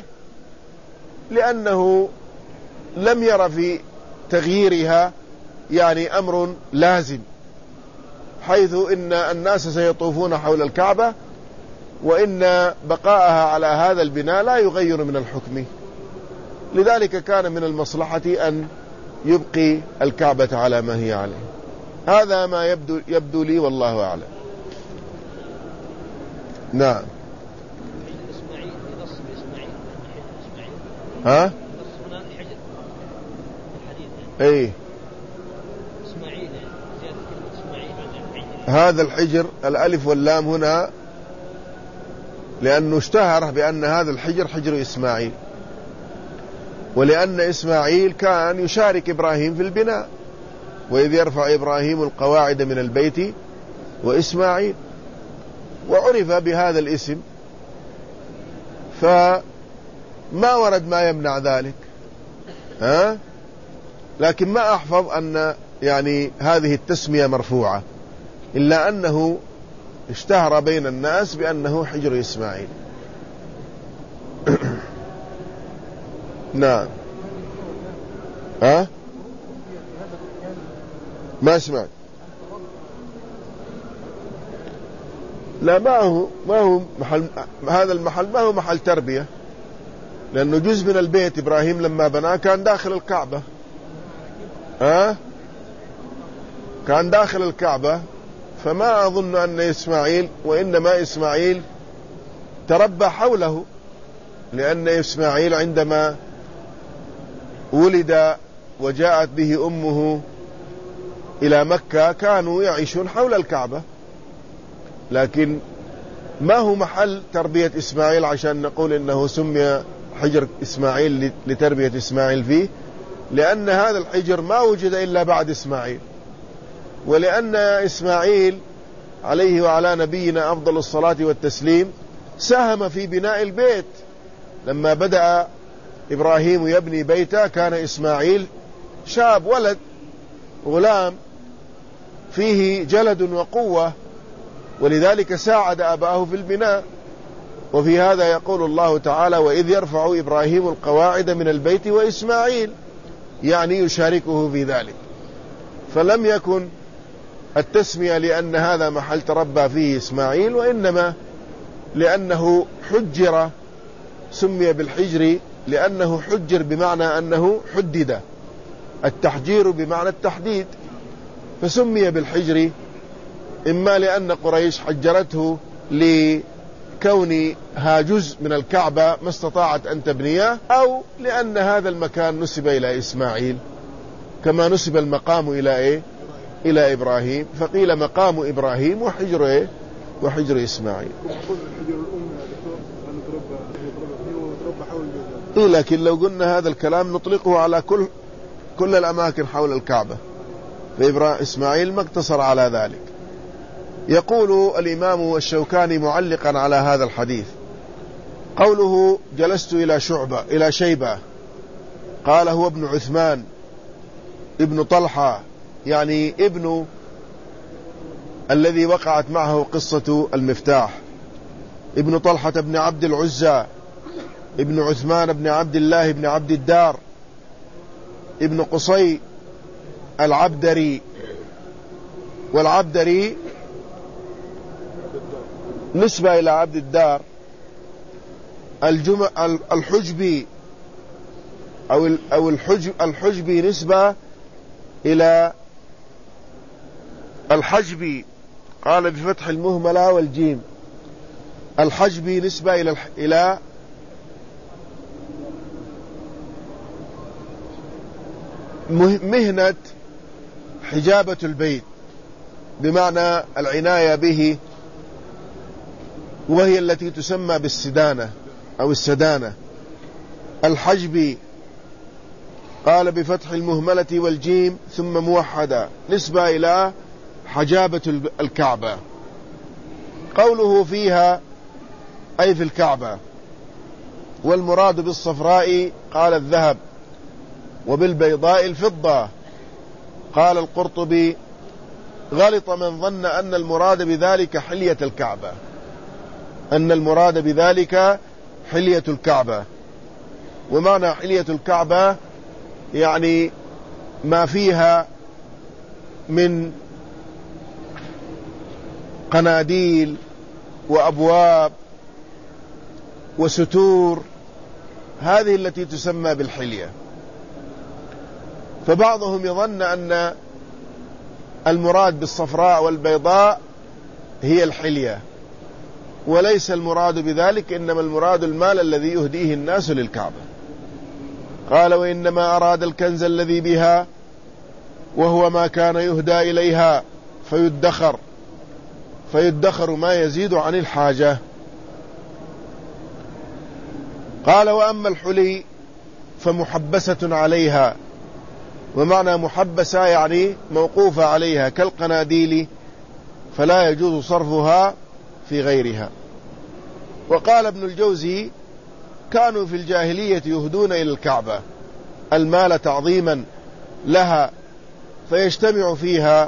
لأنه لم ير في تغييرها يعني أمر لازم، حيث إن الناس سيطوفون حول الكعبة، وإن بقاءها على هذا البناء لا يغير من الحكم. لذلك كان من المصلحة أن يبقي الكعبة على ما هي عليه. هذا ما يبدو لي، والله أعلم. نعم. ها؟ ايه، هذا الحجر الألف واللام هنا لأنه اشتهر بأن هذا الحجر حجر إسماعيل، ولأن إسماعيل كان يشارك إبراهيم في البناء، وإذ يرفع إبراهيم القواعد من البيت وإسماعيل، وعرف بهذا الاسم، فما ورد ما يمنع ذلك. لكن ما أحفظ أن يعني هذه التسمية مرفوعة، إلا أنه اشتهر بين الناس بأنه حجر إسماعيل. نعم. ما سمعت. لا، ما هو محل، هذا المحل ما هو محل تربية، لأنه جزء من البيت. إبراهيم لما بناه كان داخل الكعبة، كان داخل الكعبة، فما أظن أن إسماعيل، وإنما إسماعيل تربى حوله، لأن إسماعيل عندما ولد وجاءت به أمه إلى مكة كانوا يعيشون حول الكعبة، لكن ما هو محل تربية إسماعيل عشان نقول إنه سمي حجر إسماعيل لتربية إسماعيل فيه، لأن هذا الحجر ما وجد إلا بعد إسماعيل، ولأن إسماعيل عليه وعلى نبينا أفضل الصلاة والتسليم ساهم في بناء البيت. لما بدأ إبراهيم يبني بيته كان إسماعيل شاب، ولد غلام فيه جلد وقوة، ولذلك ساعد أباه في البناء. وفي هذا يقول الله تعالى: وإذ يرفع إبراهيم القواعد من البيت وإسماعيل، يعني يشاركه في ذلك. فلم يكن التسمية لأن هذا محل تربى فيه إسماعيل، وإنما لأنه حجر، سمي بالحجر لأنه حجر بمعنى أنه حدد، التحجير بمعنى التحديد، فسمي بالحجر، إما لأن قريش حجرته لكونها جزء من الكعبة ما استطاعت أن تبنيه، أو لأن هذا المكان نسب إلى إسماعيل، كما نسب المقام إلى إلى إبراهيم، فقيل مقام إبراهيم وحجر وحجر إسماعيل. لكن لو قلنا هذا الكلام نطلقه على كل الأماكن حول الكعبة، فإسماعيل ما اقتصر على ذلك. يقول الإمام الشوكاني معلقا على هذا الحديث: قوله جلست إلى شيبة، قال هو ابن عثمان ابن طلحة، يعني ابن الذي وقعت معه قصة المفتاح، ابن طلحة بن عبد العزى ابن عثمان بن عبد الله بن عبد الدار ابن قصي العبدري. والعبدري نسبة إلى عبد الدار. الحجبي أو الحجبي نسبة إلى الحجبي، قال بفتح المهملة والجيم. الحجبي نسبة إلى مهنة حجابة البيت، بمعنى العناية به، وهي التي تسمى بالسدانة أو السدانة. الحجبي قال بفتح المهملة والجيم ثم موحدة، نسبة إلى حجابة الكعبة. قوله فيها أي في الكعبة، والمراد بالصفراء قال الذهب، وبالبيضاء الفضة، قال القرطبي: غلط من ظن أن المراد بذلك حلية الكعبة، أن المراد بذلك حلية الكعبة. ومعنى حلية الكعبة يعني ما فيها من قناديل وأبواب وستور، هذه التي تسمى بالحلية. فبعضهم يظن أن المراد بالصفراء والبيضاء هي الحلية، وليس المراد بذلك، إنما المراد المال الذي يهديه الناس للكعبة. قال: وإنما أراد الكنز الذي بها، وهو ما كان يهدى إليها فيدخر ما يزيد عن الحاجة. قال: وأما الحلي فمحبسة عليها. ومعنى محبسة يعني موقوفة عليها كالقناديل، فلا يجوز صرفها في غيرها. وقال ابن الجوزي: كانوا في الجاهلية يهدون إلى الكعبة المال تعظيما لها، فيجتمع فيها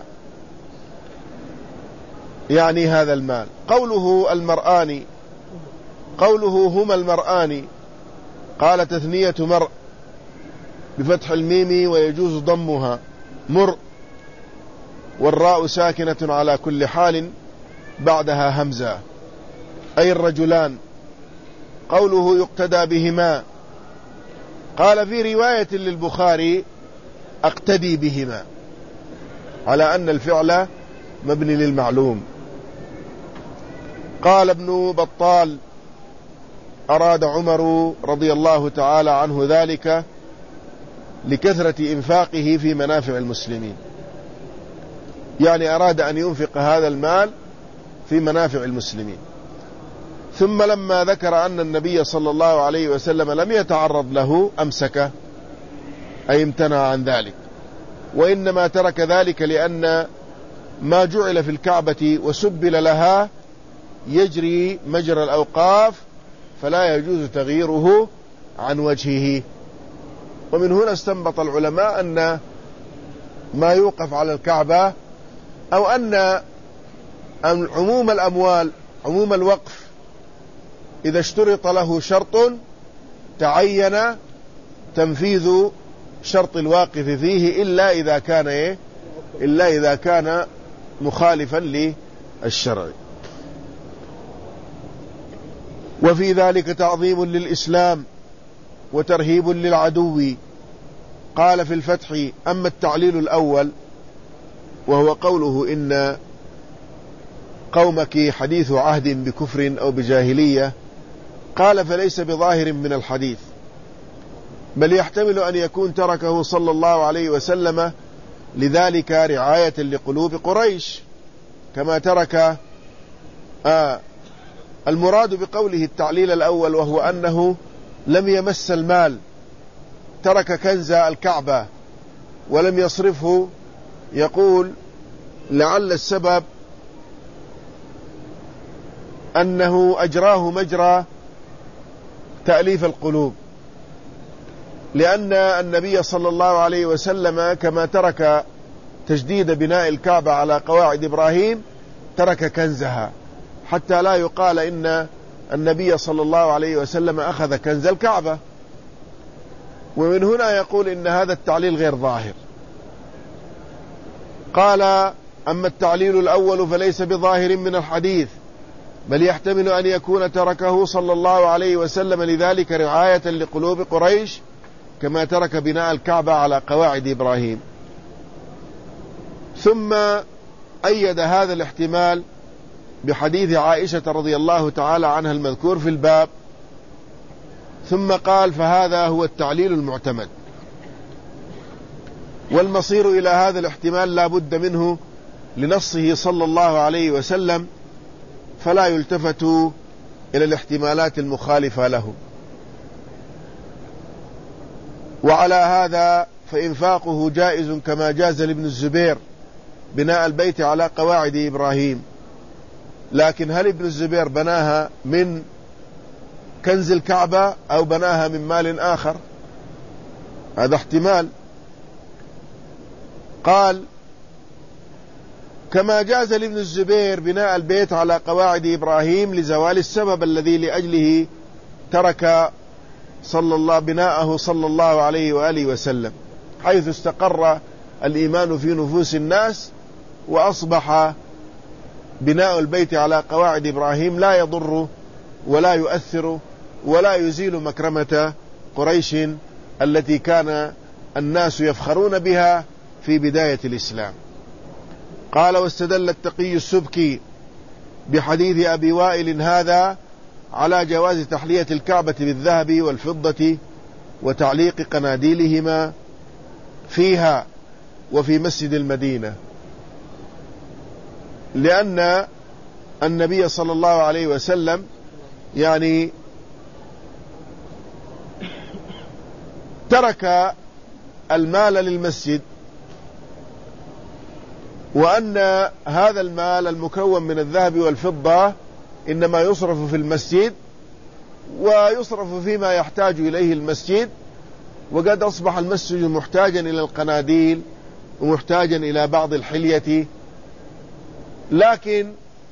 يعني هذا المال. قوله المرآن، قوله هما المرآن، قال: تثنية مرء بفتح الميم ويجوز ضمها مر، والراء ساكنة على كل حال بعدها همزة، أي الرجلان. قوله يقتدى بهما، قال في رواية للبخاري: أقتدي بهما، على أن الفعل مبني للمعلوم. قال ابن بطال: أراد عمر رضي الله تعالى عنه ذلك لكثرة إنفاقه في منافع المسلمين، يعني أراد أن ينفق هذا المال في منافع المسلمين. ثم لما ذكر أن النبي صلى الله عليه وسلم لم يتعرض له أمسك، أي امتنع عن ذلك، وإنما ترك ذلك لأن ما جعل في الكعبة وسبل لها يجري مجرى الأوقاف، فلا يجوز تغييره عن وجهه. ومن هنا استنبط العلماء أن ما يوقف على الكعبة، أو أن عموم الأموال، عموم الوقف، إذا اشترط له شرط تعين تنفيذ شرط الواقف فيه، إلا إذا كان مخالفا للشرع. وفي ذلك تعظيم للإسلام وترهيب للعدو. قال في الفتح: أما التعليل الأول وهو قوله إن قومك حديث عهد بكفر أو بجاهلية، قال فليس بظاهر من الحديث، بل يحتمل أن يكون تركه صلى الله عليه وسلم لذلك رعاية لقلوب قريش، كما ترك المراد بقوله التعليل الأول وهو أنه لم يمس المال، ترك كنز الكعبة ولم يصرفه. يقول: لعل السبب أنه أجراه مجرى تأليف القلوب، لأن النبي صلى الله عليه وسلم كما ترك تجديد بناء الكعبة على قواعد إبراهيم ترك كنزها، حتى لا يقال إن النبي صلى الله عليه وسلم أخذ كنز الكعبة. ومن هنا يقول إن هذا التعليل غير ظاهر. قال: أما التعليل الأول فليس بظاهر من الحديث، بل يحتمل أن يكون تركه صلى الله عليه وسلم لذلك رعاية لقلوب قريش، كما ترك بناء الكعبة على قواعد إبراهيم. ثم أيد هذا الاحتمال بحديث عائشة رضي الله تعالى عنها المذكور في الباب، ثم قال: فهذا هو التعليل المعتمد، والمصير إلى هذا الاحتمال لا بد منه لنصه صلى الله عليه وسلم، فلا يلتفت إلى الاحتمالات المخالفة له. وعلى هذا فإنفاقه جائز كما جاز لابن الزبير بناء البيت على قواعد إبراهيم. لكن هل ابن الزبير بناها من كنز الكعبة أو بناها من مال آخر؟ هذا احتمال. قال: كما جاز لابن الزبير بناء البيت على قواعد إبراهيم لزوال السبب الذي لأجله ترك بناءه صلى الله عليه وآله وسلم، حيث استقر الإيمان في نفوس الناس، وأصبح بناء البيت على قواعد إبراهيم لا يضر ولا يؤثر ولا يزيل مكرمة قريش التي كان الناس يفخرون بها في بداية الإسلام. قال: واستدل التقي السبكي بحديث أبي وائل هذا على جواز تحلية الكعبة بالذهب والفضة وتعليق قناديلهما فيها وفي مسجد المدينة، لأن النبي صلى الله عليه وسلم يعني ترك المال للمسجد، وأن هذا المال المكون من الذهب والفضة إنما يصرف في المسجد ويصرف فيما يحتاج إليه المسجد، وقد أصبح المسجد محتاجا إلى القناديل ومحتاجا إلى بعض الحلية. لكن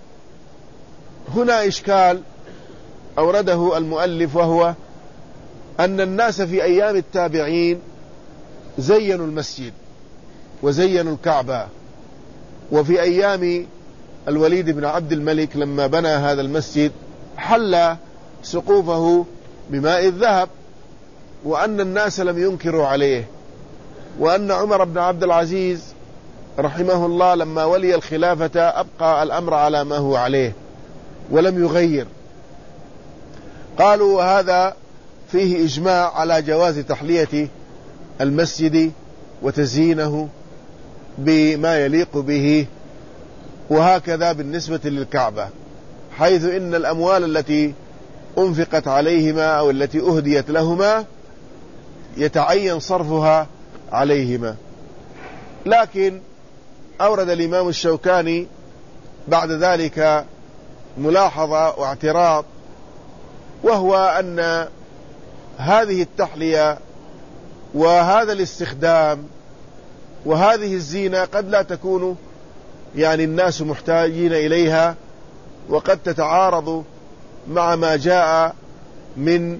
هنا إشكال أورده المؤلف، وهو أن الناس في أيام التابعين زينوا المسجد وزينوا الكعبة، وفي أيام الوليد بن عبد الملك لما بنى هذا المسجد حل سقوفه بماء الذهب، وأن الناس لم ينكروا عليه، وأن عمر بن عبد العزيز رحمه الله لما ولي الخلافة أبقى الأمر على ما هو عليه ولم يغير. قالوا: وهذا فيه إجماع على جواز تحلية المسجد وتزيينه بما يليق به، وهكذا بالنسبة للكعبة، حيث إن الأموال التي أنفقت عليهما أو التي أهديت لهما يتعين صرفها عليهما. لكن أورد الإمام الشوكاني بعد ذلك ملاحظة واعتراض، وهو أن هذه التحلية وهذا الاستخدام وهذه الزينة قد لا تكون يعني الناس محتاجين إليها، وقد تتعارض مع ما جاء من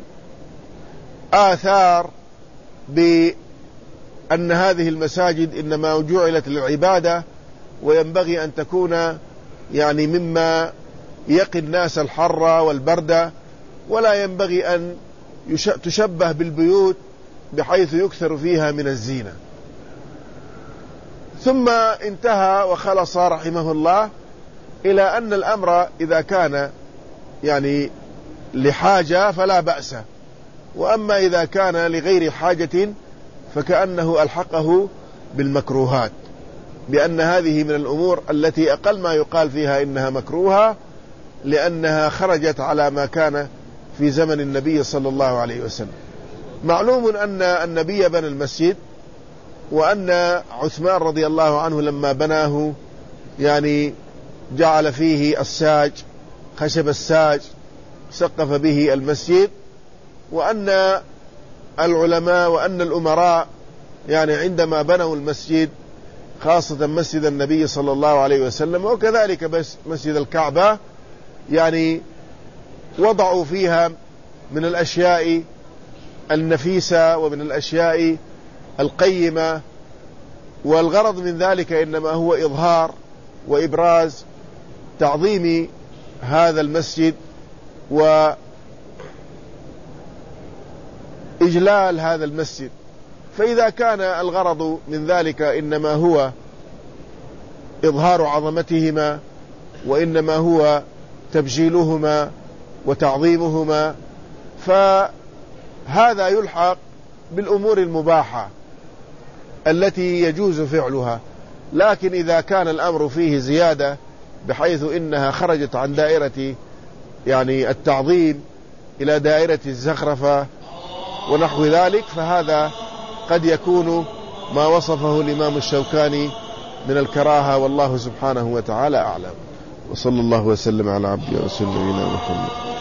آثار بأن هذه المساجد إنما جعلت للعبادة، وينبغي أن تكون يعني مما يقي الناس الحر والبرد، ولا ينبغي أن تشبه بالبيوت بحيث يكثر فيها من الزينة. ثم انتهى وخلص رحمه الله إلى أن الأمر إذا كان يعني لحاجة فلا بأس، وأما إذا كان لغير حاجة فكأنه ألحقه بالمكروهات، بأن هذه من الأمور التي أقل ما يقال فيها إنها مكروهة، لأنها خرجت على ما كان في زمن النبي صلى الله عليه وسلم. معلوم أن النبي بنى المسجد، وأن عثمان رضي الله عنه لما بناه يعني جعل فيه الساج، خشب الساج سقف به المسجد، وأن العلماء وأن الأمراء يعني عندما بنوا المسجد خاصة مسجد النبي صلى الله عليه وسلم وكذلك بس مسجد الكعبة يعني وضعوا فيها من الأشياء النفيسة ومن الأشياء القيمة، والغرض من ذلك إنما هو إظهار وإبراز تعظيم هذا المسجد وإجلال هذا المسجد. فإذا كان الغرض من ذلك إنما هو إظهار عظمتهما وإنما هو تبجيلهما وتعظيمهما، فهذا يلحق بالأمور المباحة التي يجوز فعلها. لكن إذا كان الأمر فيه زيادة بحيث إنها خرجت عن دائرة يعني التعظيم إلى دائرة الزخرفة ونحو ذلك، فهذا قد يكون ما وصفه الإمام الشوكاني من الكراهة، والله سبحانه وتعالى أعلم. وصلى الله وسلم على عبده ورسوله نبينا محمد.